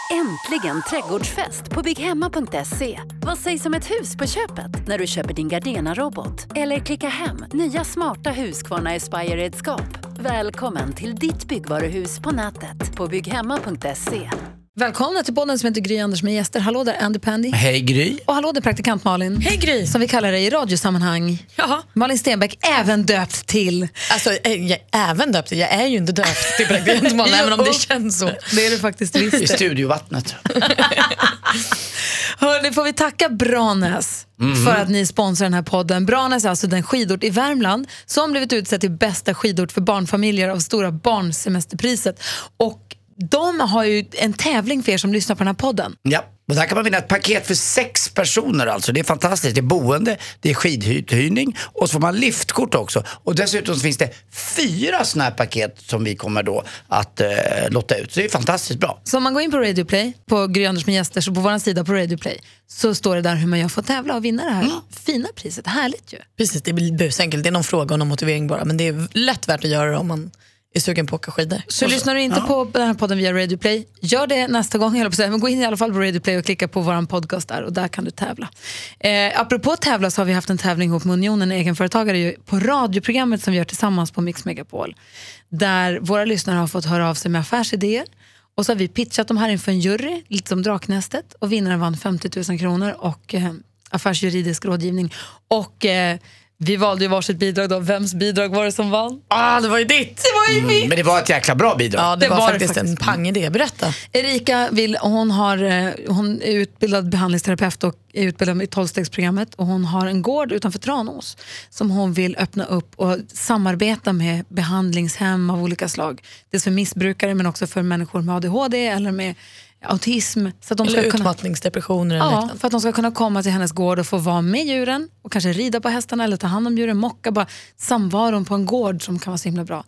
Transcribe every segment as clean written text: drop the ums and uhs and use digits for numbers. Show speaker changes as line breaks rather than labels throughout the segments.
Äntligen trädgårdsfest på bygghemma.se. Vad sägs om ett hus på köpet när du köper din Gardena-robot? Eller klicka hem nya smarta Husqvarna Aspire-redskap. Välkommen till ditt byggvaruhus på nätet på bygghemma.se.
Välkomna till podden som heter Gry Anders med gäster. Hallå där, Andy Pandy.
Hej Gry.
Och hallå där, praktikant Malin.
Hej Gry.
Som vi kallar det i radiosammanhang.
Jaha.
Malin Stenbeck, även döpt till...
Alltså, jag är även döpt. Jag är ju inte döpt till praktikant Malin, även om det känns så.
Det är du faktiskt visst.
I studiovattnet.
Hörrni, får vi tacka Branäs för att ni sponsrar den här podden. Branäs är alltså den skidort i Värmland som blivit utsett till bästa skidort för barnfamiljer av Stora barnsemesterpriset. Och de har ju en tävling för er som lyssnar på den här podden.
Ja, och där kan man vinna ett paket för 6 personer alltså. Det är fantastiskt. Det är boende, det är skidhyrning och så får man liftkort också. Och dessutom så finns det 4 såna här paket som vi kommer då att lotta ut. Så det är fantastiskt bra.
Så om man går in på Radio Play, på Gry Anders med gäster, så på vår sida på Radio Play så står det där hur man gör för att tävla och vinna det här fina priset. Härligt ju.
Precis, det blir busenkelt. Det är någon fråga och någon motivering bara. Men det är lätt värt att göra det om man är sugen på att åka skidor.
Så lyssnar du inte på den här podden via Radio Play, gör det nästa gång, men gå in i alla fall på Radio Play och klicka på våran podcast där och där kan du tävla. Apropå tävla så har vi haft en tävling ihop med Unionen, egenföretagare, på radioprogrammet som vi gör tillsammans på Mix Megapol. Där våra lyssnare har fått höra av sig med affärsidéer och så har vi pitchat dem här inför en jury, lite som Draknästet, och vinnaren vann 50 000 kronor och affärsjuridisk rådgivning. Och vi valde ju varsitt bidrag då. Vems bidrag var det som vann?
Det var ju ditt!
Det var ju mitt!
Men det var ett jäkla bra bidrag.
Ja, det var faktiskt en pangidé. Berätta.
Erika hon är utbildad behandlingsterapeut och är utbildad i 12-stegsprogrammet. Och hon har en gård utanför Tranås som hon vill öppna upp och samarbeta med behandlingshem av olika slag. Dels för missbrukare men också för människor med ADHD eller med autism, så att de
eller
ska
utmattningsdepressioner eller liknande.
för att de ska kunna komma till hennes gård och få vara med djuren och kanske rida på hästarna eller ta hand om djuren, mocka, bara samvaron på en gård som kan vara så himla bra.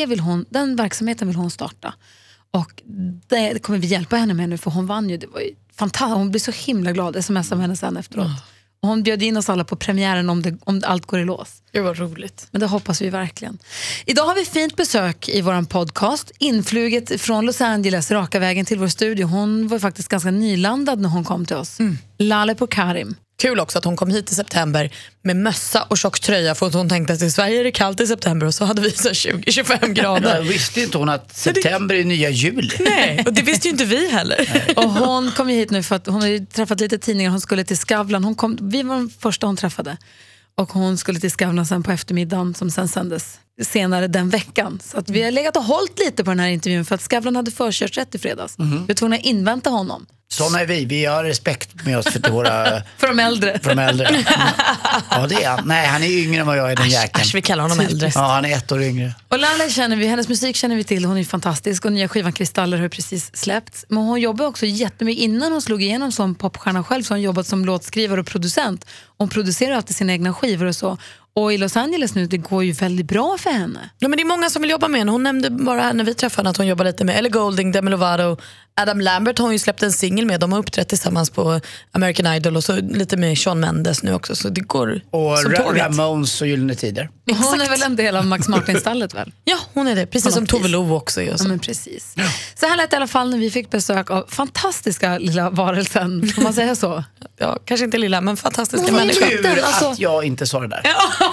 Den verksamheten vill hon starta. Och det kommer vi hjälpa henne med nu, för hon vann ju, det var ju fantastiskt. Hon blir så himla glad, smsade med henne sen efteråt. Och hon bjöd in oss alla på premiären om allt går i lås.
Det var roligt.
Men det hoppas vi verkligen. Idag har vi fint besök i våran podcast. Influget från Los Angeles, raka vägen till vår studio. Hon var faktiskt ganska nylandad när hon kom till oss. Lale Pokarim.
Kul också att hon kom hit i september med mössa och tjock tröja, för att hon tänkte att i Sverige är det kallt i september och så hade vi så 20-25 grader.
Jag visste inte hon att september är nya juli.
Nej, och det visste ju inte vi heller.
Och hon kom ju hit nu för att hon har ju träffat lite tidningar. Hon skulle till Skavlan. Vi var den första hon träffade. Och hon skulle till Skavlan sen på eftermiddagen som sen sändes senare den veckan. Så att vi har legat och hållit lite på den här intervjun för att Skavlan hade förkörsrätt i fredags. Vi var tvungna att invänta honom.
Såna är vi har respekt med oss för våra...
för de äldre.
För de äldre. Ja, det är han. Nej, han är yngre än vad jag är, den jäkeln.
Vi kallar honom äldre.
Ja, han är 1 år yngre.
Och Lale känner vi, hennes musik känner vi till. Hon är fantastisk och nya skivan Kristaller har precis släppts. Men hon jobbar också jättemycket innan hon slog igenom som popstjärna själv. Så hon jobbat som låtskrivare och producent. Hon producerar alltid sina egna skivor och så. Och i Los Angeles nu, det går ju väldigt bra för henne.
Ja, men det är många som vill jobba med henne. Hon nämnde bara här när vi träffade att hon jobbar lite med Ellie Goulding, Demi Lovato, Adam Lambert har hon ju släppt en singel med. De har uppträtt tillsammans på American Idol och så lite med Shawn Mendes nu också. Så det går
och
som tåget.
Ramones och Gyllene Tider.
Hon är väl en del av Max Martin-stallet väl?
Ja, hon är det. Precis som Tove Lo också gör.
Ja, men precis. Så här lät i alla fall när vi fick besök av fantastiska lilla varelsen. Får man säga så?
Ja, kanske inte lilla, men fantastiska
Människor.
människor.
Tur
Alltså...
att jag inte sa det där.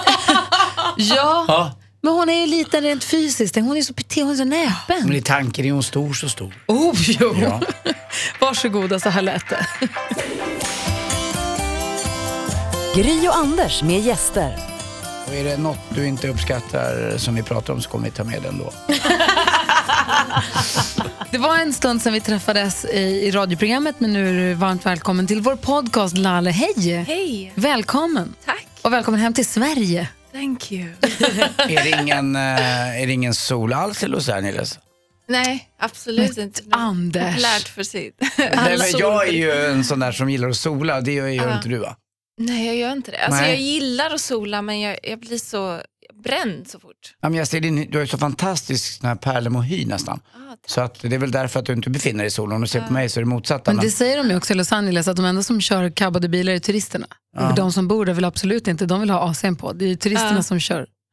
Ja. Men hon är ju liten rent fysiskt. Hon är så petit, hon är så näpen.
Men i tanken är hon stor, så stor.
Jo.
Ja.
Varsågoda, så här lät det.
Gry och Anders med gäster.
Och är det något du inte uppskattar som vi pratar om så kommer vi ta med den då.
Det var en stund sedan vi träffades i radioprogrammet, men nu är du varmt välkommen till vår podcast Lale. Hej!
Hej!
Välkommen!
Tack!
Och välkommen hem till Sverige.
Thank you.
Är det ingen sol alls i Los Angeles?
Nej, absolut inte.
Anders.
Populärt för sitt.
Nej, men jag är ju en sån där som gillar att sola. Det gör inte du, va?
Nej, jag gör inte det. Alltså,
Nej.
jag gillar att sola, men jag blir så bränd så fort.
Ja, men jag ser du har ju så fantastisk sån här pärlemohy nästan. Så att det är väl därför att du inte befinner dig i solen. Om du ser på mig så är det motsatta.
Men det säger de ju också i Los Angeles, att de enda som kör cabbade bilar är turisterna. De som bor där vill absolut inte, de vill ha AC'n på. Det är turisterna som kör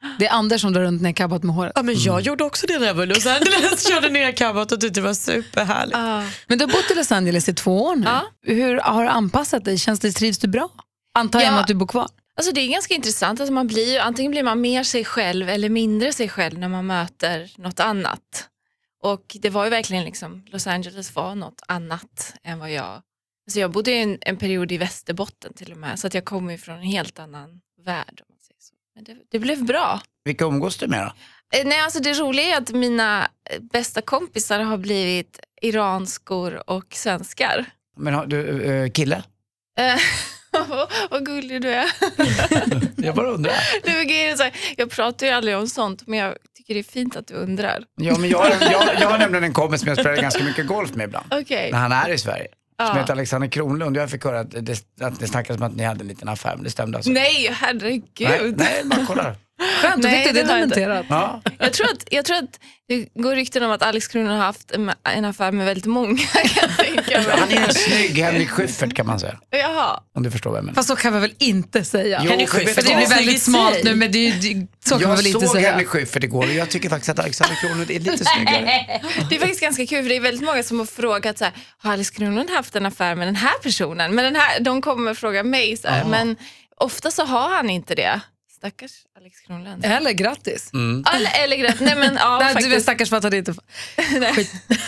Det är Anders som drar runt ner kabbat med håret.
Ja, men jag gjorde också det när jag var i Los Angeles. Körde ner kabbat och tyckte det var superhärligt.
Men du har bott i Los Angeles i 2 år nu. Hur har du anpassat dig? Trivs du bra? Antar jag att du bor kvar?
Alltså det är ganska intressant. Alltså antingen blir man mer sig själv eller mindre sig själv när man möter något annat. Och det var ju verkligen liksom, Los Angeles var något annat än vad jag... Alltså jag bodde en period i Västerbotten till och med. Så att jag kom ifrån en helt annan värld. Om man säger så. Men det blev bra.
Vilka umgås du med då?
Nej, alltså det roliga är att mina bästa kompisar har blivit iranskor och svenskar.
Men har du kille?
Vad gullig du är.
Jag bara undrar.
Jag pratar ju aldrig om sånt, men jag tycker det är fint att du undrar.
Ja, men jag har nämligen en kompis som jag spelar ganska mycket golf med ibland.
Okay.
När han är i Sverige. Som heter Alexander Kronlund. Jag fick höra att det snackas om att ni hade en liten affär, men det stämde alltså.
Nej, herregud.
Nej, man kollar.
Skönt, då fick du det dokumenterat.
Ja.
Jag tror att det går rykten om att Alex Kronlund har haft en affär med väldigt många, kan jag tänka mig.
Han är en snygg Henrik Schyffert, kan man säga.
Jaha.
Om du förstår vad jag menar.
Fast så kan vi väl inte säga.
Henrik
Schyffert, det blir väldigt smalt nu, men så kan man väl inte säga.
Jag såg Henrik Schyffert igår och jag tycker faktiskt att Alexander Kronlund är lite snyggare.
Det är faktiskt ganska kul, för det är väldigt många som har frågat så här, har Alex Kronlund haft en affär med den här personen? Men de kommer fråga mig så här, men ofta så har han inte det. Stackars Alex Kronlund.
Eller grattis.
Eller grattis. Nej, men faktiskt.
Du är stackars för att han inte... Skit.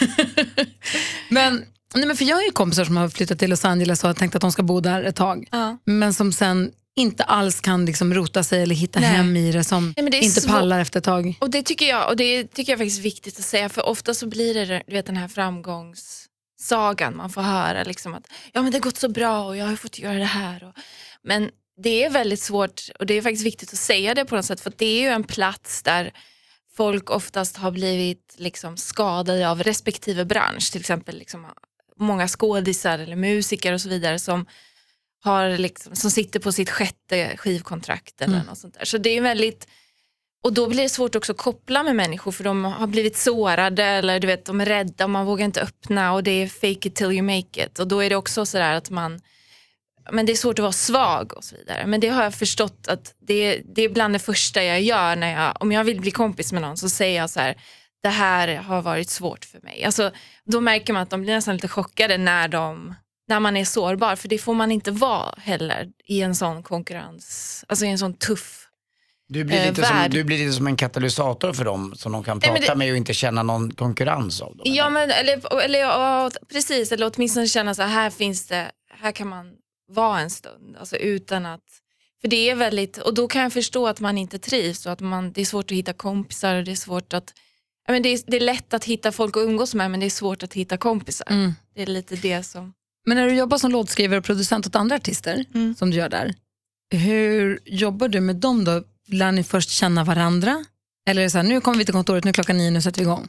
men för jag har ju kompisar som har flyttat till Los Angeles och har tänkt att de ska bo där ett tag. Men som sen inte alls kan liksom rota sig eller hitta hem i det, som det inte pallar efter ett tag. Och det tycker jag faktiskt är viktigt att säga, för ofta så blir det, du vet, den här framgångssagan man får höra liksom att ja, men det har gått så bra och jag har fått göra det här men det är väldigt svårt, och det är faktiskt viktigt att säga det på något sätt, för det är ju en plats där folk oftast har blivit liksom skadade av respektive bransch, till exempel liksom många skådisar eller musiker och så vidare som har liksom, som sitter på sitt 6:e skivkontrakt eller något sånt där. Så det är väldigt, och då blir det svårt också att koppla med människor, för de har blivit sårade eller du vet, de är rädda och man vågar inte öppna, och det är fake it till you make it, och då är det också sådär att men det är svårt att vara svag och så vidare. Men det har jag förstått att det är bland det första jag gör om jag vill bli kompis med någon, så säger jag så här: det här har varit svårt för mig. Alltså, då märker man att de blir nästan lite chockade när man är sårbar. För det får man inte vara heller i en sån konkurrens, alltså i en sån tuff
du blir lite som en katalysator för dem som de kan prata med och inte känna någon konkurrens av dem.
Ja, men, precis, eller åtminstone känna så här kan man vara en stund, alltså utan att, för det är väldigt, och då kan jag förstå att man inte trivs och att det är svårt att hitta kompisar, och det är svårt att, det är lätt att hitta folk att umgås med, men det är svårt att hitta kompisar. Det är lite det som. Men
när du jobbar som låtskrivare och producent åt andra artister som du gör där, hur jobbar du med dem då? Lär ni först känna varandra? Eller är det så här, nu kommer vi till kontoret, nu 9:00, nu sätter vi igång?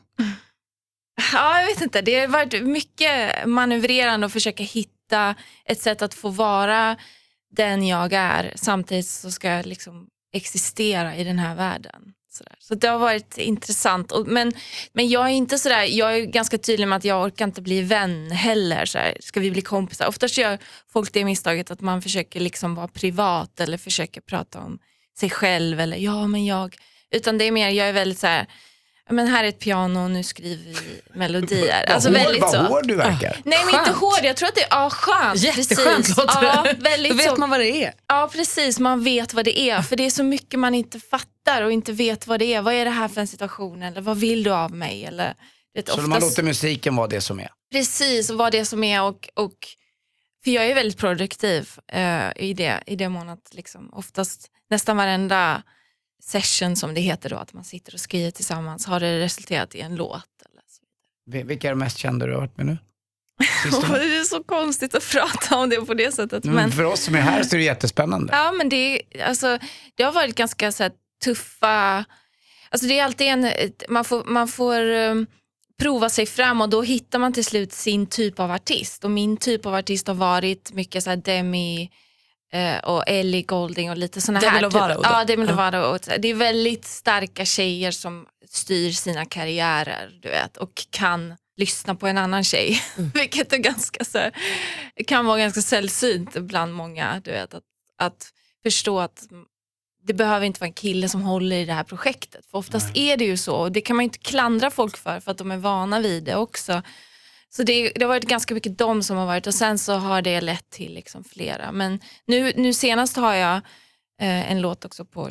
Ja, jag vet inte. Det har varit mycket manövrerande och försöka hitta ett sätt att få vara den jag är. Samtidigt så ska jag liksom existera i den här världen. Så det har varit intressant. Men jag är inte sådär, jag är ganska tydlig med att jag orkar inte bli vän heller. Sådär, ska vi bli kompisar? Oftast gör folk det misstaget att man försöker liksom vara privat eller försöker prata om sig själv. Eller utan det är mer, jag är väldigt såhär, men här är ett piano och nu skriver vi melodier. Alltså väldigt så.
Vad hård du verkar.
Nej, men inte hård. Jag tror att det är skönt.
Jätteskönt låter det.
Ja, väldigt
då vet
så.
Man vad det är.
Ja, precis. Man vet vad det är. För det är så mycket man inte fattar och inte vet vad det är. Vad är det här för en situation? Eller vad vill du av mig? Eller,
så oftast man låter musiken vara det som är?
Precis, vad det som är. Och, för jag är väldigt produktiv i det månadet. Liksom. Oftast nästan varenda session som det heter då, att man sitter och skriver tillsammans, har det resulterat i en låt eller så.
Vilka är de mest kända du har varit med nu?
Det är så konstigt att prata om det på det sättet.
Men för oss som är här så är det jättespännande.
Ja, men det har varit ganska så här, tuffa, alltså det är alltid man får prova sig fram, och då hittar man till slut sin typ av artist, och min typ av artist har varit mycket så här Demi och Ellie Goulding och lite såna här
Lovato.
Ja, Demi Lovato. Och det är väldigt starka tjejer som styr sina karriärer, du vet, och kan lyssna på en annan tjej, vilket är ganska så här, kan vara ganska sällsynt bland många, du vet, att förstå att det behöver inte vara en kille som håller i det här projektet. För oftast är det ju så. Och det kan man inte klandra folk för att de är vana vid det också. Så det har varit ganska mycket de som har varit. Och sen så har det lett till liksom flera. Men nu senast har jag en låt också på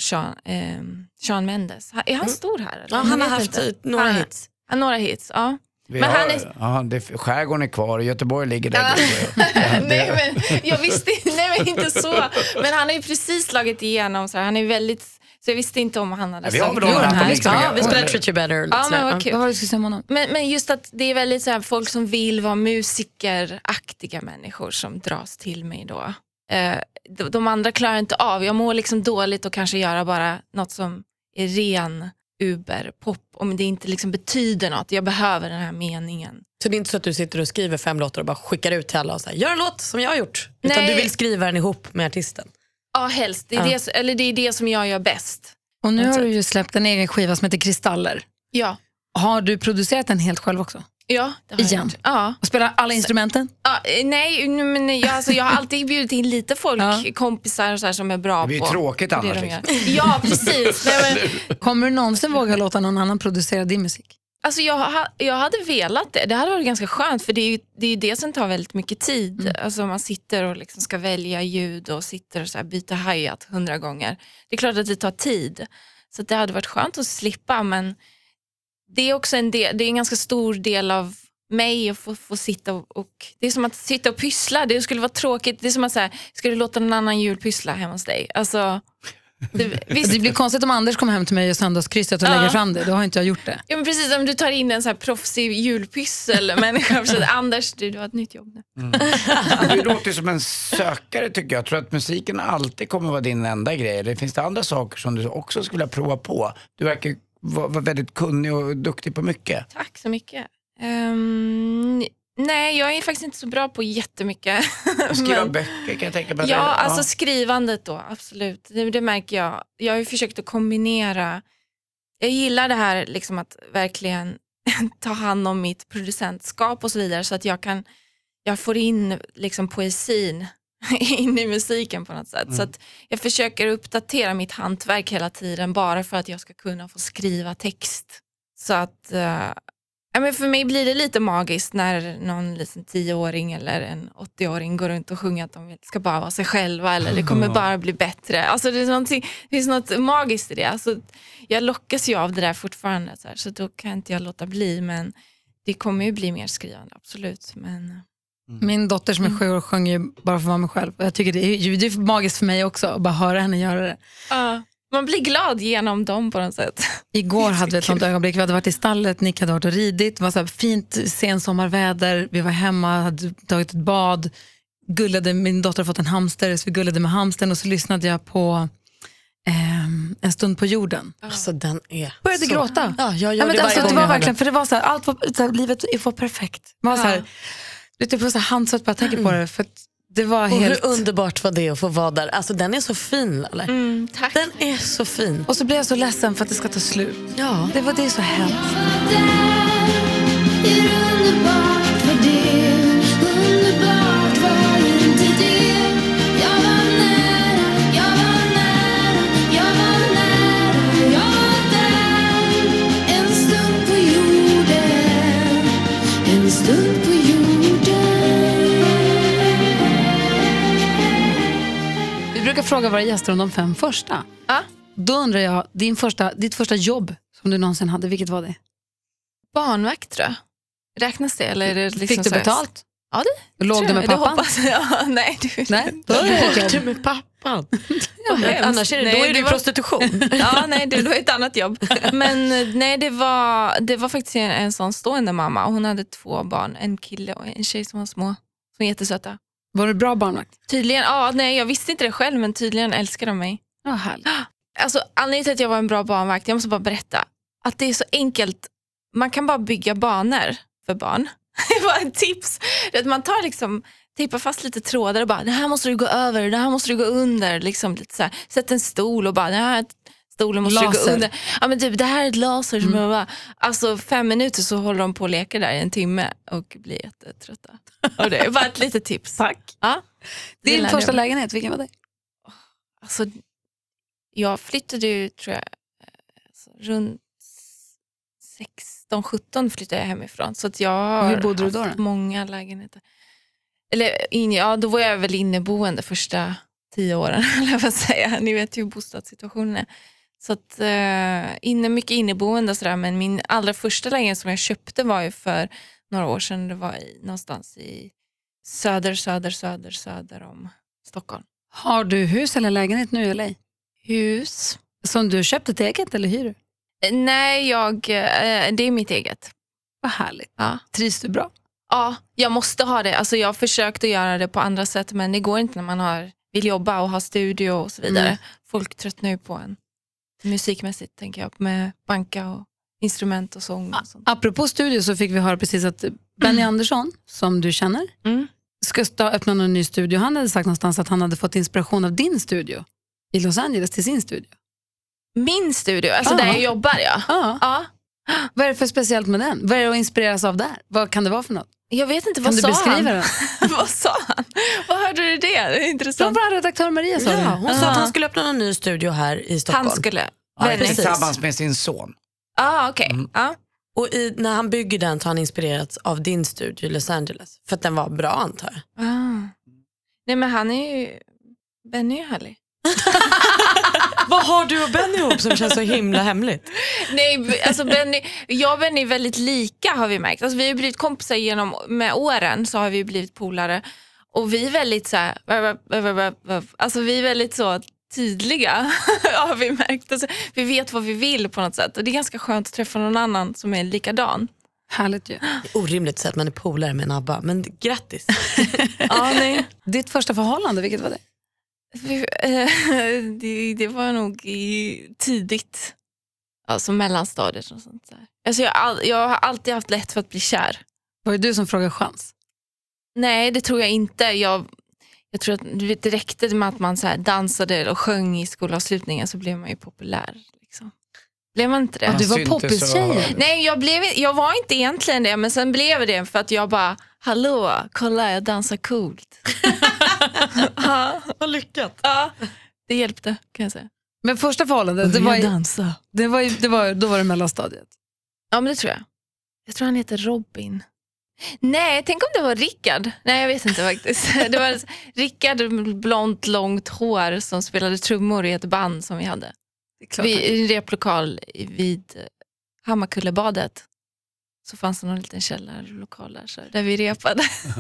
Shawn Mendes. Är han stor här? Eller?
Ja, han har haft några hits.
Några hits, ja.
Men
han är...
skärgården är kvar och Göteborg ligger där.
Nej, men jag visste inte så. Men han har ju precis slagit igenom. Så han är väldigt... Så jag visste inte om han hade
vi har väl
vi spelar Treat You Better.
Ja, men vad kul.
Vad var det du skulle säga om honom?
Men just att det är väldigt så här, folk som vill vara musikeraktiga människor som dras till mig då. De andra klarar inte av. Jag mår liksom dåligt och kanske göra bara något som är ren Uber-pop. Om det inte liksom betyder något. Jag behöver den här meningen.
Så det är inte så att du sitter och skriver 5 låtar och bara skickar ut till alla och säger, gör en låt som jag har gjort. Utan
Nej.
du vill skriva den ihop med artisten.
Ja, helst. Det är det som jag gör bäst.
Och nu har du ju släppt en egen skiva som heter Kristaller.
Ja.
Har du producerat den helt själv också?
Ja, det har jag gjort. Ja.
Och spelar alla instrumenten?
Nej, men jag har alltid bjudit in lite folk, kompisar och så här, som är bra på.
Det blir ju tråkigt
det
annars.
Liksom. Ja, precis. Nej, men,
kommer du någonsin våga låta någon annan producera din musik?
alltså jag hade velat det. Det hade varit ganska skönt, för det är ju det som tar väldigt mycket tid. Alltså man sitter och liksom ska välja ljud och sitter och så här byter hi-hat 100 gånger. Det är klart att det tar tid. Så det hade varit skönt att slippa, men det är också det är en ganska stor del av mig att få sitta och det är som att sitta och pyssla. Det skulle vara tråkigt. Det är som att säga, ska du låta någon annan jul pyssla hemma hos dig? Alltså,
det blir konstigt om Anders kommer hem till mig och söndagskrysset och lägger fram det. Då har inte jag gjort det.
Ja, men precis, om du tar in en så här proffsig julpyssel människa. Anders, du har ett nytt jobb nu.
Du låter som en sökare, tycker jag. Jag tror att musiken alltid kommer vara din enda grej. Det finns det andra saker som du också skulle vilja prova på? Du verkar vara väldigt kunnig och duktig på mycket.
Tack så mycket. Nej, jag är faktiskt inte så bra på jättemycket.
Skriva böcker kan jag tänka mig.
Ja, alltså skrivandet då, absolut. Det märker jag. Jag har ju försökt att kombinera. Jag gillar det här liksom att verkligen ta hand om mitt producentskap och så vidare, så att jag får in liksom poesin in i musiken på något sätt. Så att jag försöker uppdatera mitt hantverk hela tiden, bara för att jag ska kunna få skriva text. Så att men för mig blir det lite magiskt när någon liksom 10-åring eller en 80-åring går runt och sjunger att de ska bara vara sig själva, eller det kommer bara bli bättre. Alltså det finns något magiskt i det. Alltså, jag lockas ju av det där fortfarande, så då kan inte jag låta bli, men det kommer ju bli mer skrivande, absolut. Men...
Min dotter som är 7 år sjunger ju bara för att vara mig själv. Jag tycker det är magiskt för mig också att bara höra henne göra det.
Man blir glad genom dem på något sätt.
Igår hade vi ett sånt ögonblick. Vi hade varit i stallet, Nick hade varit och ridit. Det var så här fint sensommarväder. Vi var hemma, hade tagit ett bad. Min dotter har fått en hamster, så vi gullade med hamstern. Och så lyssnade jag på En stund på jorden.
Alltså den är
började gråta.
Ja, jag gör
men
det
alltså,
varje
det
gång
var verkligen, för det var så här, allt var så här, livet var perfekt. Man var så här, det typ så handsat bara att tänka på det, för att det var
och
helt...
hur underbart var det att få vara där. Alltså den är så fin, eller?
Tack.
Den är så fin.
Och så blev jag så ledsen för att det ska ta slut.
Ja.
Det är så hemskt. Vi brukar fråga våra gäster om de 5 första.
Ja.
Då undrar jag, ditt första jobb som du någonsin hade, vilket var det?
Barnvakt, tror jag. Räknas det? Eller är det liksom
Fick du
så här...
betalt?
Ja, det
Låg du med pappan?
Det hoppas jag. Nej,
Då är det ett
Låg
jobb.
du med pappan?
hemskt.
Annars är det, då är det prostitution.
Ja, nej, det var ett annat jobb. Men nej, det var faktiskt en sån stående mamma. Hon hade 2 barn, en kille och en tjej som var små. Som var jättesöta.
Var du bra barnvakt?
Tydligen, jag visste inte det själv, men tydligen älskade de mig.
Ja, härligt.
Alltså, anledningen till att jag var en bra barnvakt, jag måste bara berätta, att det är så enkelt. Man kan bara bygga banor för barn. Det var ett tips. Att man tar liksom, tejpar fast lite trådar och bara, det här måste du gå över, det här måste du gå under. Liksom, lite så här, sätt en stol och bara, det här stolen måste du gå under. Ja, men typ, det här är ett laser. Som bara, alltså 5 minuter så håller de på och leker där i 1 timme och blir jättetrötta. Och det är bara ett litet tips.
Tack.
Ja,
Din
lärde
första
jag mig.
lägenhet, vilken var det?
Alltså, jag flyttade ju, tror jag, runt 16-17 flyttade jag hemifrån. Så att jag har
hur bodde du då?
många lägenheter. Eller, då var jag väl inneboende första 10 åren, eller vad säga. Ni vet ju hur bostadssituationen är. Så att mycket inneboende och sådär. Men min allra första lägenhet som jag köpte var ju för några år sedan. Det var någonstans i söder om Stockholm.
Har du hus eller lägenhet nu i LA?
Hus.
Som du köpte ett eget eller hyr du?
Nej, det är mitt eget.
Vad härligt.
Ja.
Trivs du bra?
Ja, jag måste ha det. Alltså jag har försökt att göra det på andra sätt, men det går inte när man vill jobba och ha studio och så vidare. Folk tröttnar ju på en musikmässigt, tänker jag, med banka och instrument och sång och sånt.
Apropå studio så fick vi höra precis att Benny Andersson, som du känner, ska öppna en ny studio. Han hade sagt någonstans att han hade fått inspiration av din studio i Los Angeles till sin studio.
Min studio? Alltså där jag jobbar, ja. Ja.
Vad är det för speciellt med den? Vad är det att inspireras av där? Vad kan det vara för något?
Jag vet inte,
vad sa han? Kan du beskriva den?
Vad sa han? Vad hörde du det? Det är intressant.
Vår redaktör Maria sa det.
Hon sa att han skulle öppna en ny studio här i Stockholm.
Han skulle.
Tillsammans med sin son.
Okej.
Och när han bygger den så har han inspirerats av din studio i Los Angeles. För att den var bra, antar jag.
Nej, men Benny är ju härlig.
Vad har du och Benny ihop som känns så himla hemligt?
Nej, alltså jag och Benny är väldigt lika, har vi märkt. Alltså vi har blivit kompisar med åren, så har vi blivit polare. Och vi är väldigt så här, alltså vi är väldigt så tydliga, har vi märkt. Alltså, vi vet vad vi vill på något sätt. Och det är ganska skönt att träffa någon annan som är likadan.
Härligt ju.
Det är orimligt att säga att man är polare med en ABBA, men grattis.
Nej. Ditt första förhållande, vilket var det?
Det var nog tidigt. Alltså mellanstadiet och sånt där. Alltså jag har alltid haft lätt för att bli kär.
Var det du som frågade chans?
Nej, det tror jag inte. Jag tror att det räckte med att man så här dansade och sjöng i skolavslutningen, så blev man ju populär. Liksom. Blev man inte det?
Du var poppis-tjejen.
Nej, jag var inte egentligen det. Men sen blev det för att jag bara, hallå, kolla, jag dansar coolt.
Vad lyckat.
Ja, det hjälpte, kan jag säga.
Men första förhållandet, då var det mellanstadiet.
Ja, men det tror jag. Jag tror han heter Robin. Nej, tänk om det var Rickard. Nej, jag vet inte faktiskt. Det var Rickard, blont, långt hår, som spelade trummor i ett band som vi hade. I en replokal vid Hammarkullebadet. Så fanns det någon liten källarlokal där vi repade.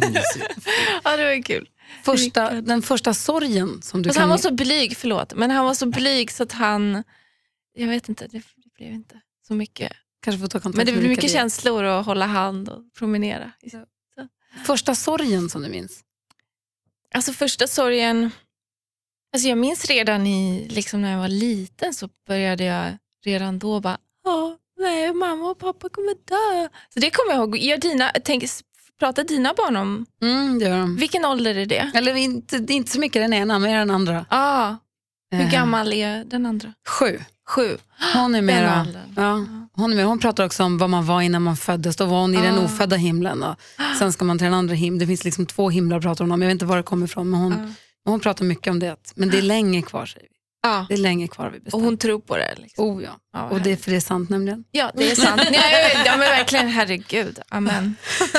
Ja, det var kul.
Den första sorgen som du
kan... Han var så blyg, men han var så blyg så att han... Jag vet inte, det blev inte så mycket.
Kanske får ta kontakt.
Men det blev mycket känslor att hålla hand och promenera. Så.
Första sorgen som du minns?
Alltså första sorgen... Alltså jag minns redan när jag var liten, så började jag redan då bara... Nej, mamma och pappa kommer dö. Så det kommer jag ihåg. Pratar dina barn om?
Det gör de.
Vilken ålder är det?
Eller inte så mycket den ena, mer den andra.
Hur gammal är den andra?
7.
Hon är
mera, hon pratar också om vad man var innan man föddes. Då var hon i den ofödda himlen. Och sen ska man till den andra himlen. Det finns liksom 2 himlar pratar hon om. Jag vet inte var det kommer ifrån. Men hon pratar mycket om det. Men det är länge kvar, säger vi. Det är länge kvar vi bestämt.
Och hon tror på det liksom.
Och det är för det är sant nämligen.
Ja, det är sant. Ja, men verkligen, herregud. Amen.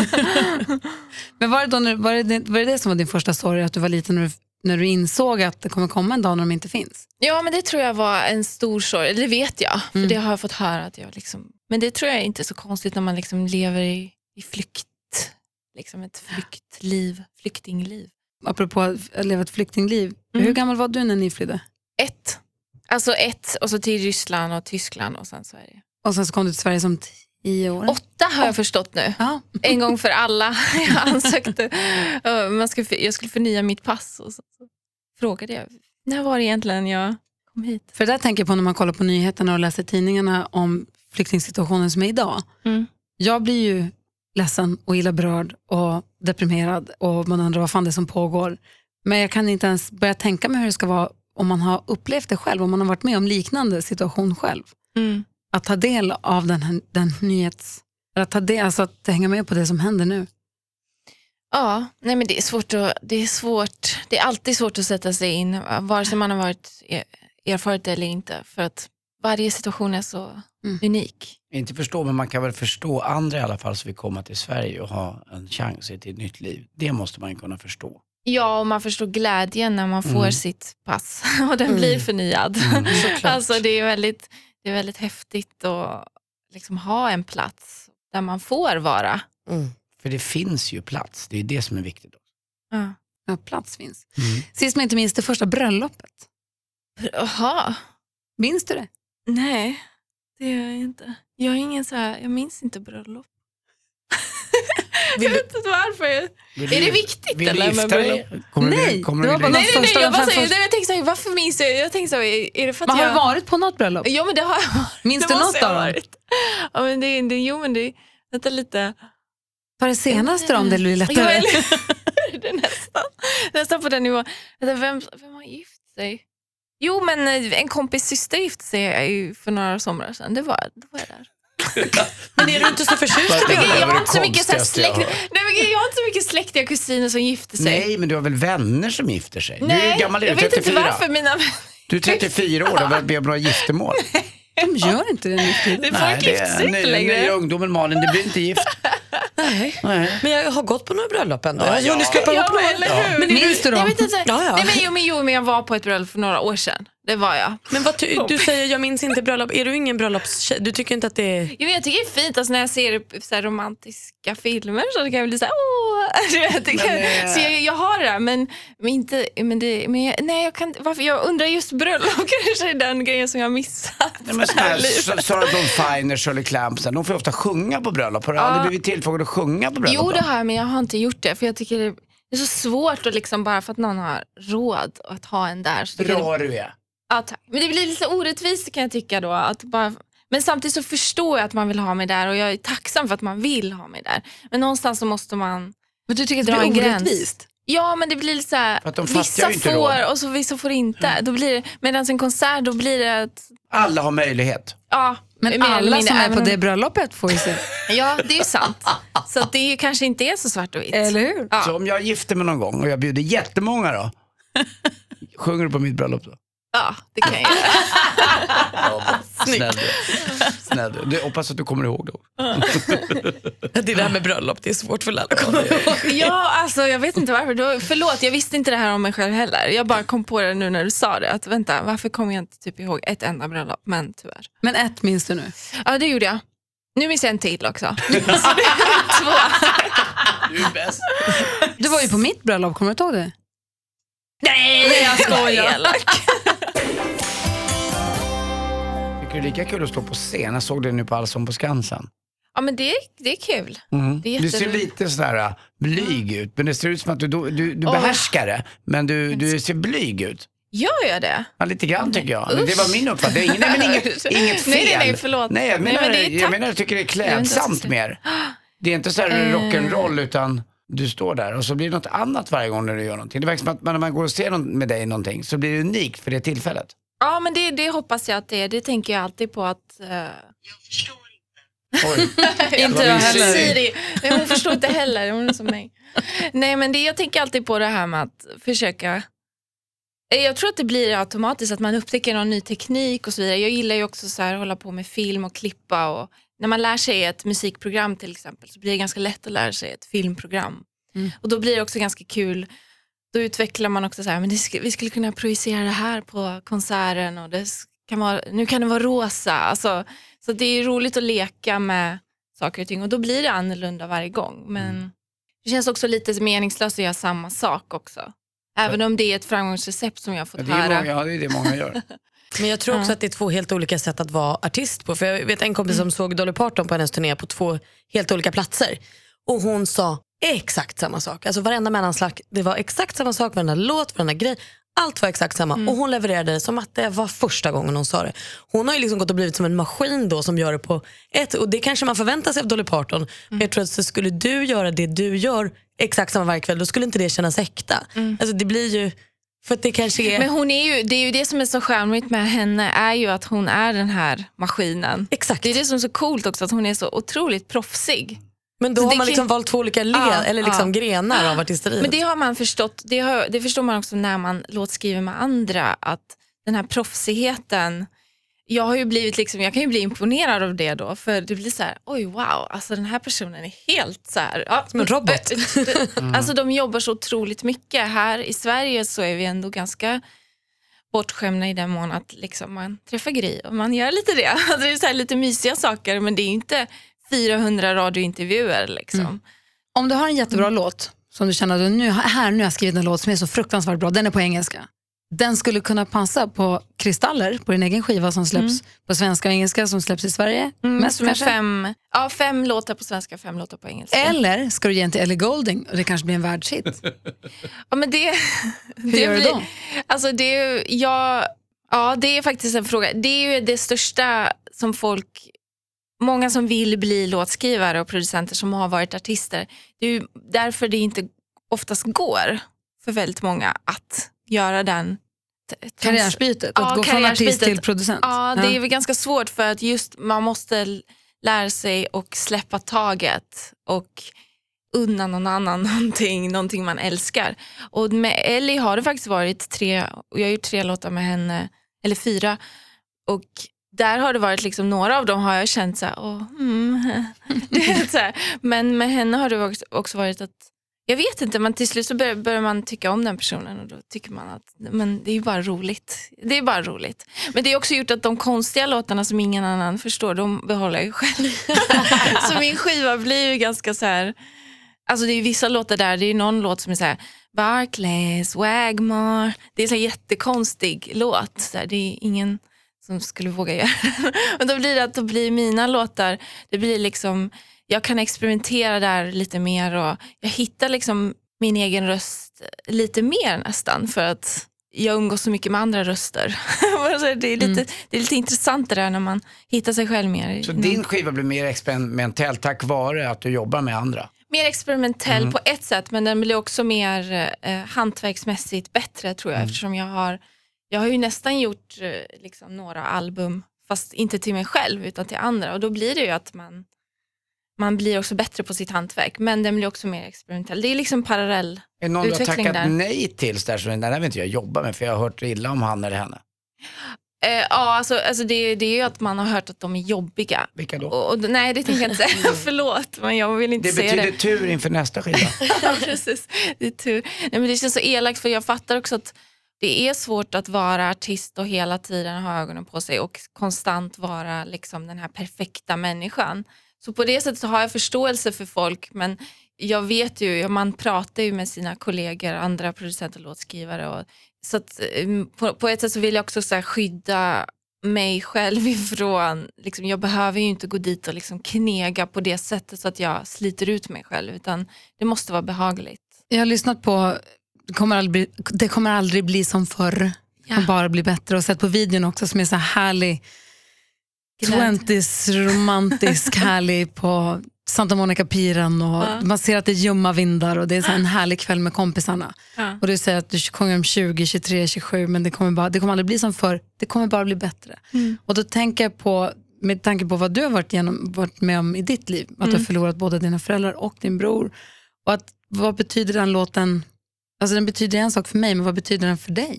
Men var det som var din första sorg, att du var liten när du insåg att det kommer komma en dag när de inte finns?
Ja, men det tror jag var en stor sorg. Det vet jag, för det har jag fått höra att jag liksom... Men det tror jag inte är så konstigt när man liksom lever i flykt. Liksom ett flyktingliv.
Apropå att leva ett flyktingliv. Hur gammal var du när ni flydde?
1. Alltså 1 och så till Ryssland och Tyskland och sen Sverige.
Och sen så kom du till Sverige som 10 år?
8 har jag förstått nu. En gång för alla. Jag ansökte. Jag skulle förnya mitt pass och så frågade jag. När var det egentligen jag kom hit?
För det där tänker jag på när man kollar på nyheterna och läser tidningarna om flyktingsituationen som är idag. Jag blir ju ledsen och illa berörd och deprimerad och man undrar vad fan det är som pågår. Men jag kan inte ens börja tänka mig hur det ska vara om man har upplevt det själv, om man har varit med om liknande situation själv. Att ta del av den nyhets... Att ta del, alltså att hänga med på det som händer nu.
Ja, nej men det är svårt. Det är alltid svårt att sätta sig in, vare sig man har varit erfarit det eller inte. För att varje situation är så unik.
Inte förstå, men man kan väl förstå andra i alla fall som vill komma till Sverige och ha en chans till ett nytt liv. Det måste man kunna förstå.
Ja, och man förstår glädjen när man får sitt pass och den blir förnyad. Alltså det är väldigt häftigt att liksom ha en plats där man får vara.
För det finns ju plats, det är det som är viktigt också.
Ja, plats finns. Sist men inte minst det första bröllopet.
Jaha.
Minns du det?
Nej, det gör jag inte. Jag är ingen så här, jag minns inte bröllop. Jag vet inte varför. Är det viktigt
vill
eller?
Vill du gifta dig?
Nej, det var bara
Nej, jag bara säger,
första.
jag tänkte så här, varför minns jag tänkte så här, är det för att
Man har varit på något bröllop.
Ja, men det har jag varit.
Minns du något av dem?
Ja, men det är vänta lite.
Var det senaste om det blir lättare?
Ja, det är nästan på den nivån. Vem har gift sig? Jo, men en kompis syster gifte sig för några somrar sedan. Då var jag där.
Men är du inte så förtjust i det?
Jag har inte så mycket släktiga kusiner som gifter sig.
Nej, men du har väl vänner som gifter sig?
Nej,
du är gammal,
jag vet 34. Inte varför mina vänner...
Du är 34 år och har varit med om några giftermål.
De gör inte det nu.
Det får inte gifta sig inte längre.
Nej, ungdomen Malin, det blir inte gift.
Nej. Men jag har gått på några bröllop ändå.
Men
minns du dem?
Jag vet inte,
ja.
Nej, men jag var på ett bröllop för några år sedan. Det var jag.
Men du säger jag minns inte bröllop. Är du ingen bröllopstjej? Du tycker inte att det är...
Jo, jag tycker det är fint. Alltså, när jag ser så här romantiska filmer så kan jag bli så här, så jag har det där, men inte... Nej, jag kan varför jag undrar just bröllop. Kanske är den grejen som jag missat.
Men Sarah Dawn Finer, Shirley Clamp, de får ofta sjunga på bröllop. Har du aldrig blivit tillfrågad att sjunga på bröllop?
Jo, det har jag, men jag har inte gjort det. För jag tycker det är så svårt att liksom, bara för att någon har råd att ha en där. Så
bra du är.
Ja, tack. Men det blir lite orättvist kan jag tycka då. Att bara, men samtidigt så förstår jag att man vill ha mig där. Och jag är tacksam för att man vill ha mig där. Men någonstans så måste man...
Men du tycker att
det
blir orättvist?
Ja, men det blir lite så här, vissa får och så vissa får inte. Då blir det, medan en konsert då blir det att...
Alla har möjlighet.
Ja,
men alla som är på det bröllopet får ju se.
Ja, det är sant. Så att det är, kanske inte är så svart och vitt.
Eller hur?
Ja.
Så om jag gifter mig någon gång och jag bjuder jättemånga då, sjunger du på mitt bröllop då?
Ja, det kan jag göra.
Snäll du. Jag hoppas att du kommer ihåg då.
Det där med bröllop, det är svårt för alla att komma ihåg.
Ja, alltså jag vet inte varför. Förlåt, jag visste inte det här om mig själv heller. Jag bara kom på det nu när du sa det. Att vänta, varför kommer jag inte typ ihåg ett enda bröllop? Men tyvärr.
Men ett minns du nu?
Ja, det gjorde jag. Nu minns jag en till också. Så det är 2.
Du är bäst.
Du var ju på mitt bröllop, kommer du ihåg det?
Nej, jag skojar.
Tycker du det är lika kul att stå på scen? Jag såg det nu på Allsång på Skansen.
Ja, men det är kul. Det är
du ser lite sådär blyg ut, men det ser ut som att du behärskar det. Men du ser blyg ut.
Gör jag det?
Ja, lite grann tycker jag. Det var min uppfattning. Inget fel.
Nej, förlåt.
Nej, jag tycker det är klädsamt mer. Det är inte så här rock'n'roll utan du står där och så blir det något annat varje gång när du gör någonting. Det verkar som att när man går och ser med dig någonting så blir det unikt för det tillfället.
Ja, men det hoppas jag att det är. Det tänker jag alltid på att... Jag förstår inte.
Inte jag heller.
Siri. Hon förstår inte heller, hon är som mig. Nej, men jag tänker alltid på det här med att försöka... Jag tror att det blir automatiskt att man upptäcker någon ny teknik och så vidare. Jag gillar ju också så här, hålla på med film och klippa. Och när man lär sig ett musikprogram till exempel så blir det ganska lätt att lära sig ett filmprogram. Och då blir det också ganska kul. Då utvecklar man också så här, men vi skulle kunna projicera det här på konserten och nu kan det vara rosa. Alltså, så det är roligt att leka med saker och ting och då blir det annorlunda varje gång. Men det känns också lite meningslöst att göra samma sak också. Även om det är ett framgångsrecept som jag har fått höra.
Det är det många gör.
Men jag tror också att det är 2 helt olika sätt att vara artist på. För jag vet en kompis som såg Dolly Parton på hennes turné på 2 helt olika platser. Och hon sa exakt samma sak. Alltså varenda mellanslag, det var exakt samma sak, varenda låt, varenda grej. Allt var exakt samma. Och hon levererade det som att det var första gången hon sa det. Hon har ju liksom gått och blivit som en maskin då som gör det på ett. Och det kanske man förväntar sig av Dolly Parton. Men jag tror att så skulle du göra det du gör exakt samma varje kväll, då skulle inte det kännas äkta. Alltså det blir ju... För att det kanske är...
Men det är ju det som är så charmigt med henne är ju att hon är den här maskinen.
Exakt.
Det är det som är så coolt också, att hon är så otroligt proffsig.
Men då har man liksom valt 2 olika eller liksom grenar av artisteriet.
Men det har man förstått, det förstår man också när man låtskriver med andra, att den här proffsigheten. Jag har ju blivit liksom, jag kan ju bli imponerad av det då, för det blir så här, oj wow, alltså den här personen är helt så här, ja,
som en robot.
Alltså de jobbar så otroligt mycket. Här i Sverige så är vi ändå ganska bortskämda i den mån att liksom man träffar Gry och man gör lite det. Alltså det är så här lite mysiga saker, men det är inte 400 radiointervjuer liksom.
Om du har en jättebra låt som du känner att nu har jag skrivit en låt som är så fruktansvärt bra, den är på engelska. Den skulle kunna passa på Kristaller, på din egen skiva som släpps på svenska och engelska, som släpps i Sverige. Mest
med 5 låtar på svenska, 5 låtar på engelska.
Eller ska du ge en till Ellie Goulding och det kanske blir en världshit?
Ja, men det
Hur gör du då?
Alltså det är faktiskt en fråga. Det är ju det största som många som vill bli låtskrivare och producenter som har varit artister. Det är ju därför det inte oftast går för väldigt många att göra den
karriärsbytet, att gå från artist till producent.
Ja, det är väl ganska svårt, för att just man måste lära sig och släppa taget och unna någon annan någonting man älskar. Och med Ellie har det faktiskt varit 3, och jag har gjort 3 låtar med henne, eller 4, och där har det varit liksom, några av dem har jag känt så här, det är så här. Men med henne har det också varit att jag vet inte, men till slut så börjar man tycka om den personen, och då tycker man att men det är bara roligt. Det är bara roligt. Men det är också gjort att de konstiga låtarna som ingen annan förstår, de behåller jag ju själv. Så min skiva blir ju ganska så här, alltså det är vissa låtar där, det är någon låt som är så här Barclays, Wagmar. Det är så här jättekonstig låt, så här, det är ingen som skulle våga göra. Men då blir det att då blir mina låtar, det blir liksom, jag kan experimentera där lite mer, och jag hittar liksom min egen röst lite mer nästan, för att jag umgås så mycket med andra röster. Det är lite intressant det där när man hittar sig själv mer.
Så din skiva blir mer experimentell tack vare att du jobbar med andra?
Mer experimentell på ett sätt, men den blir också mer hantverksmässigt bättre, tror jag, eftersom jag har ju nästan gjort liksom några album, fast inte till mig själv utan till andra, och då blir det ju att man blir också bättre på sitt hantverk, men den blir också mer experimentell. Det är liksom parallell utveckling där. Är någon du har tackat
nej till där, så den där vill inte jag jobba med, för jag har hört illa om han eller henne?
Ja, alltså det är ju att man har hört att de är jobbiga.
Vilka då?
Nej, det tänker jag inte säga. Förlåt, men jag vill inte säga det.
Det betyder tur inför nästa skiva.
Ja, precis. Det är tur. Nej, men det känns så elakt, för jag fattar också att det är svårt att vara artist och hela tiden ha ögonen på sig och konstant vara liksom den här perfekta människan. Så på det sättet så har jag förståelse för folk, men jag vet ju, man pratar ju med sina kollegor, andra producenter och låtskrivare, och så att på ett sätt så vill jag också så här skydda mig själv ifrån, liksom, jag behöver ju inte gå dit och liksom knega på det sättet så att jag sliter ut mig själv, utan det måste vara behagligt. Jag har lyssnat på Det kommer aldrig bli som förr, och bara bli bättre, och sett på videon också som är så härlig 20s romantisk härlig på Santa Monica-piren, och man ser att det är ljumma vindar, och det är så en härlig kväll med kompisarna. Och du säger att du sjunger om 20, 23, 27, men det kommer aldrig bli som förr, det kommer bara bli bättre. Och då tänker jag på, med tanke på vad du har varit med om i ditt liv, att du har förlorat både dina föräldrar och din bror, och att, vad betyder den låten? Alltså den betyder en sak för mig, men vad betyder den för dig?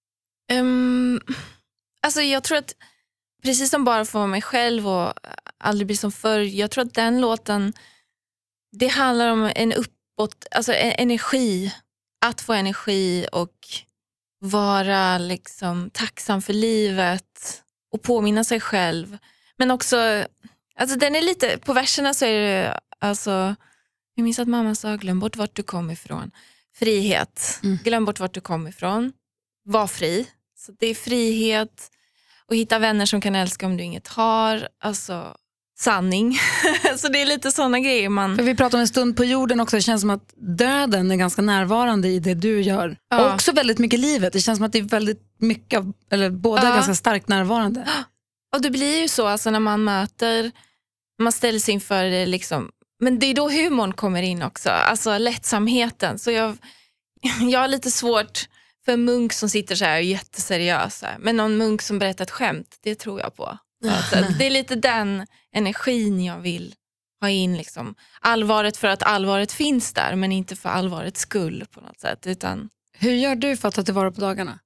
Alltså jag tror att precis som bara för mig själv och aldrig bli som förr, jag tror att den låten, det handlar om en uppåt, alltså en energi, att få energi och vara liksom tacksam för livet och påminna sig själv. Men också, alltså den är lite, på verserna så är det, alltså, jag minns att mamma sa, glöm bort vart du kom ifrån. Frihet, glöm bort vart du kom ifrån. Var fri. Så det är frihet. Och hitta vänner som kan älska om du inget har. Alltså sanning. Så det är lite sådana grejer För vi pratar om en stund på jorden också. Det känns som att döden är ganska närvarande i det du gör. Ja. Och också väldigt mycket livet. Det känns som att det är väldigt mycket, eller båda är ganska starkt närvarande. Och det blir ju så, alltså när man ställer sig inför det liksom. Men det är då humorn kommer in också. Alltså lättsamheten. Så jag har lite svårt för en munk som sitter så här och är jätteseriös. Men någon munk som berättar ett skämt, det tror jag på. Alltså, det är lite den energin jag vill ha in. Liksom. Allvaret för att allvaret finns där, men inte för allvarets skull på något sätt. Utan... Hur gör du för att ta tillvara på dagarna?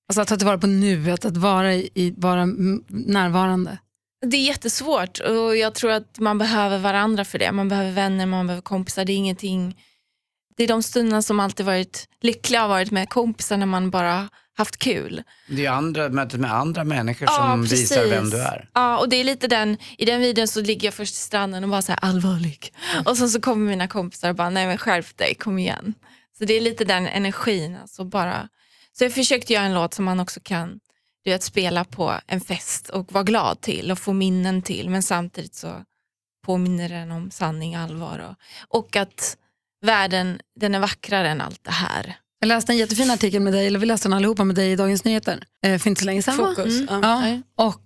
Alltså att ta tillvara på nuet, att vara närvarande.
Det är jättesvårt och jag tror att man behöver varandra för det. Man behöver vänner, man behöver kompisar. Det är ingenting. Det är de stunderna som alltid varit lyckliga, har varit med kompisar när man bara haft kul.
Det är mötet med andra människor som visar vem du är.
Ja, och det är lite i den videon så ligger jag först i stranden och bara så här allvarlig. Och sen så kommer mina kompisar och bara, nej men skärp dig, kom igen. Så det är lite den energin. Alltså bara. Så jag försökte göra en låt som man också kan spela på en fest och vara glad till och få minnen till. Men samtidigt så påminner den om sanning, allvar och att världen, den är vackrare än allt det här.
Jag läste en jättefin artikel med dig, eller vi läste den allihopa med dig i Dagens Nyheter. För inte så länge sedan.
Fokus.
Ja. Och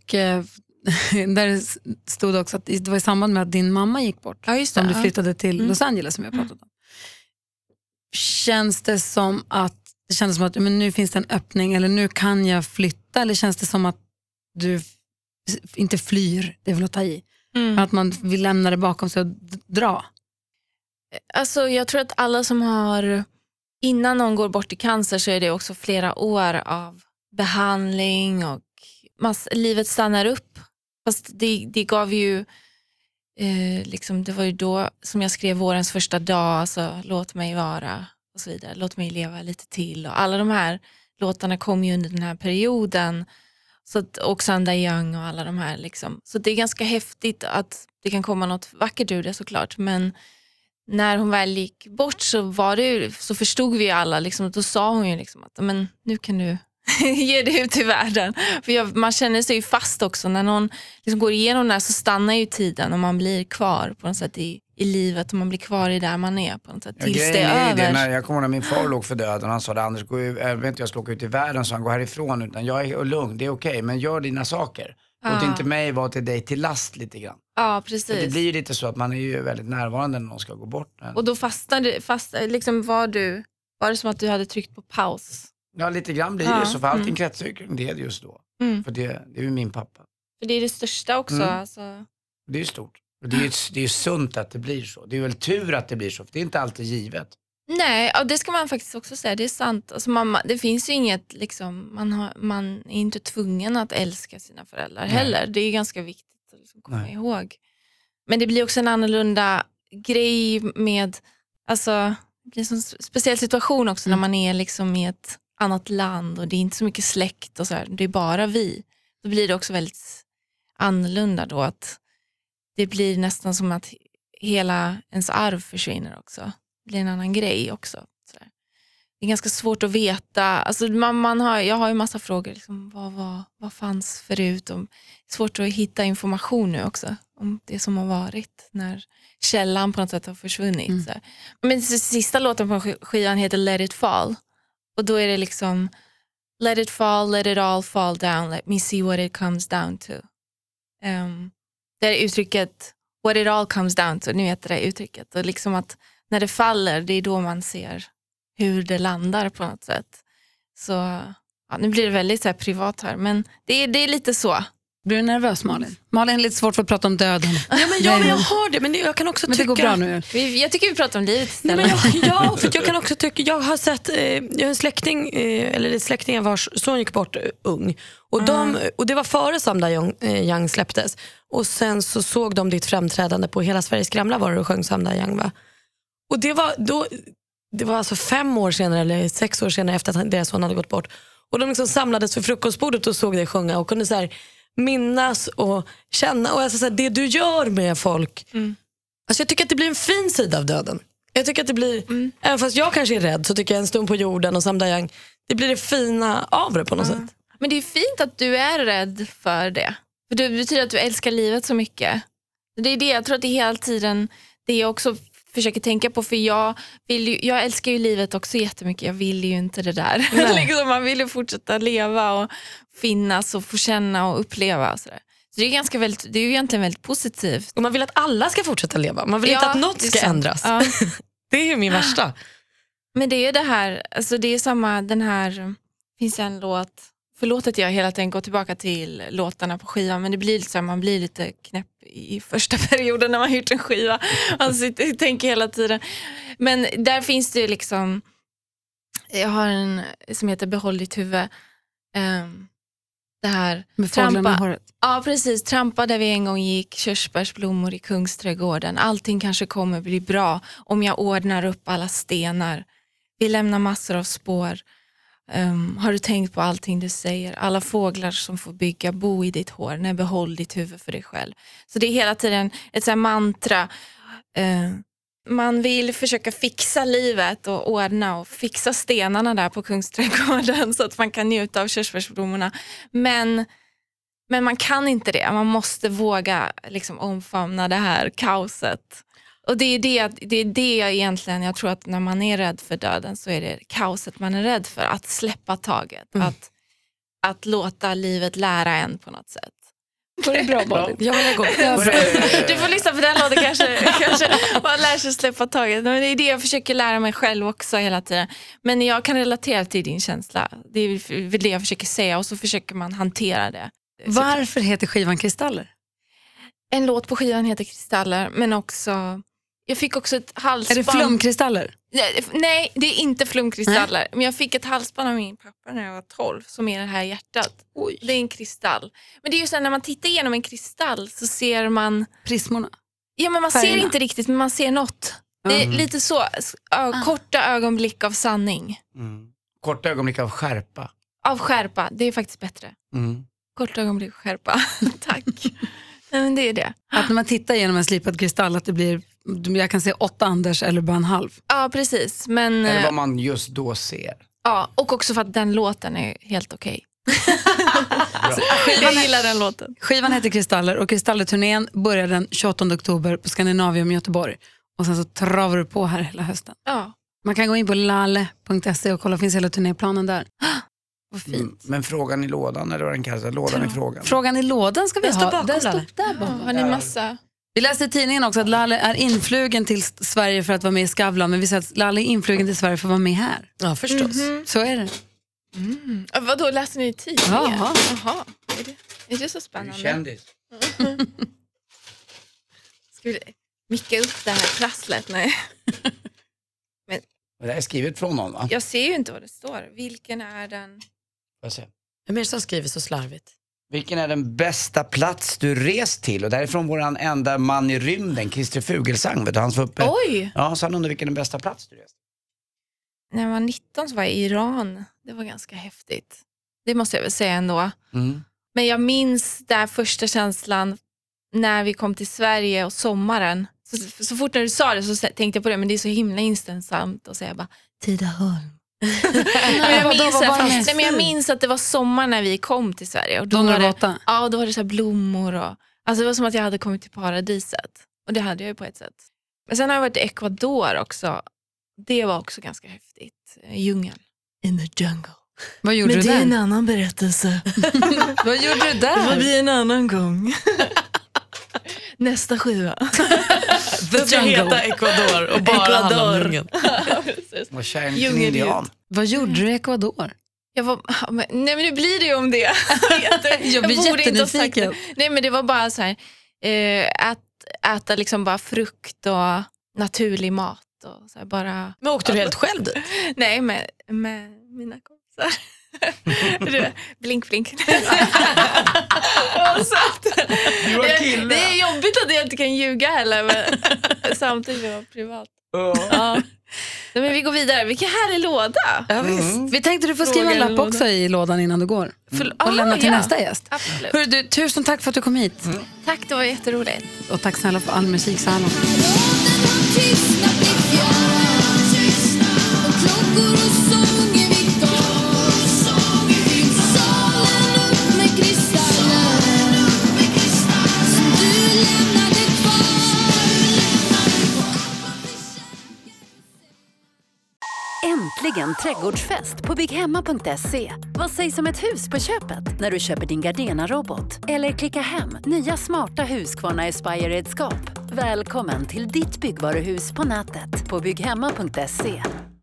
där stod också att det var i samband med att din mamma gick bort.
Ja, just det.
Som du flyttade till Los Angeles som vi har pratat om. Känns det som att men nu finns det en öppning, eller nu kan jag flytta, eller känns det som att du inte flyr, det är väl att ta i. Att man vill lämna det bakom sig och dra?
Alltså jag tror att alla som har, innan någon går bort i cancer så är det också flera år av behandling och livet stannar upp. Fast det gav ju liksom, det var ju då som jag skrev vårens första dag, alltså låt mig vara och så vidare, låt mig leva lite till, och alla de här låtarna kom ju under den här perioden, så att, och Sunday Young och alla de här liksom. Så det är ganska häftigt att det kan komma något vackert ur det såklart, men när hon väl gick bort så förstod vi alla liksom, då sa hon ju liksom att men nu kan du ge det ut i världen. För man känner sig ju fast också. När någon liksom går igenom det här så stannar ju tiden och man blir kvar på något sätt i livet, och man blir kvar i där man är på något sätt tills det är över.
När jag kommer när min far låg för döden, han sa att Anders, jag ska åka ut i världen, så han går härifrån, utan jag är lugn, det är okej, men gör dina saker. Låt inte mig vara till dig till last lite grann.
Ja, precis.
För det blir ju lite så att man är ju väldigt närvarande när någon ska gå bort.
Och då fastnade liksom, var det som att du hade tryckt på paus?
Ja, lite grann blir det så, för allting kretsar kring det just då. För det är ju min pappa.
För det är det största också. Alltså.
Det är ju stort. Och det är ju sunt att det blir så. Det är väl tur att det blir så, för det är inte alltid givet.
Nej, och det ska man faktiskt också säga. Det är sant. Alltså det finns ju inget, liksom, man är inte tvungen att älska sina föräldrar heller. Det är ganska viktigt att liksom komma ihåg. Men det blir också en annorlunda grej med, alltså, det blir en sån speciell situation också när man är liksom i ett annat land och det är inte så mycket släkt och så här, det är bara vi. Då blir det också väldigt annorlunda då, att det blir nästan som att hela ens arv försvinner också. Det blir en annan grej också. Så där. Det är ganska svårt att veta. Alltså jag har ju massa frågor. Liksom, vad fanns förut? Svårt att hitta information nu också. Om det som har varit. När källan på något sätt har försvunnit. Så. Men sista låten på skivan heter Let It Fall. Och då är det liksom let it fall, let it all fall down. Let me see what it comes down to. Det är uttrycket what it all comes down to. Ni vet det uttrycket. Och liksom att när det faller, det är då man ser hur det landar på något sätt. Så ja, nu blir det väldigt så här privat här. Men det är lite så.
Blir du nervös, Malin? Malin är lite svårt för att prata om döden.
Ja, men jag har det. Men jag kan också tycka...
det går bra nu.
Jag tycker vi pratar om livet istället.
Men för jag kan också tycka... Jag har sett... jag har en släkting... eller släktingar vars son gick bort ung. Och det var före Sunday Young släpptes. Och sen så såg de ditt framträdande på Hela Sveriges Gamla, var det och sjöng Sunday Young, va? Och det var alltså 5 år senare eller 6 år senare efter att deras son hade gått bort. Och de liksom samlades för frukostbordet och såg dig sjunga och kunde så här minnas och känna. Och alltså så här, det du gör med folk. Alltså jag tycker att det blir en fin sida av döden. Jag tycker att det blir, även fast jag kanske är rädd, så tycker jag En stund på jorden och Sunday Young, det blir det fina av det på något sätt.
Men det är fint att du är rädd för det. För det betyder att du älskar livet så mycket. Det är det, jag tror att det är hela tiden det jag också försöker tänka på. För jag älskar ju livet också jättemycket. Jag vill ju inte det där. Liksom, man vill ju fortsätta leva och finnas och få känna och uppleva. Och så det är ju egentligen väldigt positivt.
Och man vill att alla ska fortsätta leva. Man vill inte att något ska ändras. Ja. Det är ju min värsta.
Men det är ju det här, alltså det är samma, den här, finns en låt, förlåt att jag hela tiden går tillbaka till låtarna på skivan, men det blir lite så här, man blir lite knäpp i första perioden när man har gjort en skiva. Alltså jag tänker hela tiden. Men där finns det liksom, jag har en som heter Behåll ditt huvud, Det här
Med fåglarna i håret.
Ja, precis. Trampa där vi en gång gick, körsbärsblommor i Kungsträdgården. Allting kanske kommer bli bra om jag ordnar upp alla stenar. Vi lämnar massor av spår. Har du tänkt på allting du säger? Alla fåglar som får bygga bo i ditt hår. Nej, behåll ditt huvud för dig själv. Så det är hela tiden ett så här mantra. Man vill försöka fixa livet och ordna och fixa stenarna där på Kungsträdgården så att man kan njuta av körsbärsblommorna. Men man kan inte det. Man måste våga liksom omfamna det här kaoset. Och det är det egentligen, jag tror att när man är rädd för döden så är det kaoset man är rädd för. Att släppa taget. Att låta livet lära en på något sätt.
Går det bra, Malin?
Jag vill gå.
Du får lyssna på den låten kanske man lär sig släppa taget. Men det är det jag försöker lära mig själv också hela tiden. Men jag kan relatera till din känsla. Det är väl det jag försöker säga och så försöker man hantera det.
Varför heter skivan Kristaller?
En låt på skivan heter Kristaller, men också jag fick också ett halsband.
Är det flumkristaller?
Nej, det är inte flumkristaller. Men jag fick ett halsband av min pappa när jag var 12 som är det här hjärtat. Oj. Det är en kristall. Men det är ju så här, när man tittar igenom en kristall så ser man
prismorna.
Ja, men man ser inte riktigt, men man ser något. Det är lite så korta ögonblick av sanning.
Korta ögonblick av skärpa.
Av skärpa, det är faktiskt bättre. Korta ögonblick av skärpa. Tack. Nej, men det är det.
Att när man tittar genom en slipad kristall att det blir, jag kan se 8 Anders eller bara en halv.
Ja, precis. Men,
eller vad man just då ser.
Ja, och också för att den låten är helt okej. Jag gillar den låten.
Skivan heter Kristaller och Kristallerturnén börjar den 28 oktober på Skandinavium i Göteborg. Och sen så travar du på här hela hösten.
Ja.
Man kan gå in på lale.se och kolla, finns hela turnéplanen där. Vad fint.
Men frågan i lådan, eller vad den kallas, lådan i frågan.
Frågan i lådan ska vi ha.
Den står
där bakom.
Har ni massa?
Vi läste i tidningen också att Lalle är influgen till Sverige för att vara med i Skavlan. Men vi säger att Lalle är influgen till Sverige för att vara med här.
Ja, förstås.
Så är det.
Vadå, läste ni i tidningen?
Jaha.
Är det så spännande?
Kändis.
Ska vi micka upp det här prasslet? Nej. Men
det här är skrivet från någon, va?
jag ser ju inte vad det står. Vilken är den?
Jag ser.
Vem är det som skriver så slarvigt?
Vilken är den bästa plats du rest till? Och därifrån våran enda man i rymden, Christer Fugelsang, vet du, han var uppe.
Oj!
Ja, så han undrar vilken är den bästa plats du rest?
När jag var 19 så var jag i Iran. Det var ganska häftigt. Det måste jag väl säga ändå. Men jag minns där första känslan när vi kom till Sverige och sommaren. Så fort när du sa det så tänkte jag på det, men det är så himla instämsamt att säga bara Tidaholm. Jag minns att det var sommar när vi kom till Sverige och då var det, då var det så här blommor och alltså det var som att jag hade kommit till paradiset. Och det hade jag ju på ett sätt. Men sen har jag varit i Ecuador också. Det var också ganska häftigt. Djungel. In the jungle.
Vad gjorde du där?
Men det är en annan berättelse.
Vad gjorde du där?
Det blir en annan gång. Nästa skiva.
Det ska heta Ecuador och bara handla om djungeln.
Vad kärn till indian.
Vad gjorde du i Ecuador?
Jag var, nej men nu blir det ju om det.
Jag blir jättenyfiken.
Nej men det var bara så här, äta liksom bara frukt och naturlig mat. Och så här bara,
men åkte du helt själv dit?
Nej, med mina kompisar. Blink, blink. Det är jobbigt att jag inte kan ljuga heller, men samtidigt var privat. Ja. Men vi går vidare. Vilken härlig låda.
Ja, visst. Vi tänkte du får skriva en lapp också i lådan innan du går. Och lämna till nästa gäst. Hörru, du, tusen tack för att du kom hit.
Tack, det var jätteroligt.
Och tack snälla för all musik, Salon.
Äntligen trädgårdsfest på bygghemma.se. Vad sägs om ett hus på köpet när du köper din Gardena-robot? Eller klicka hem nya smarta Husqvarna Aspire-redskap. Välkommen till ditt byggvaruhus på nätet på bygghemma.se.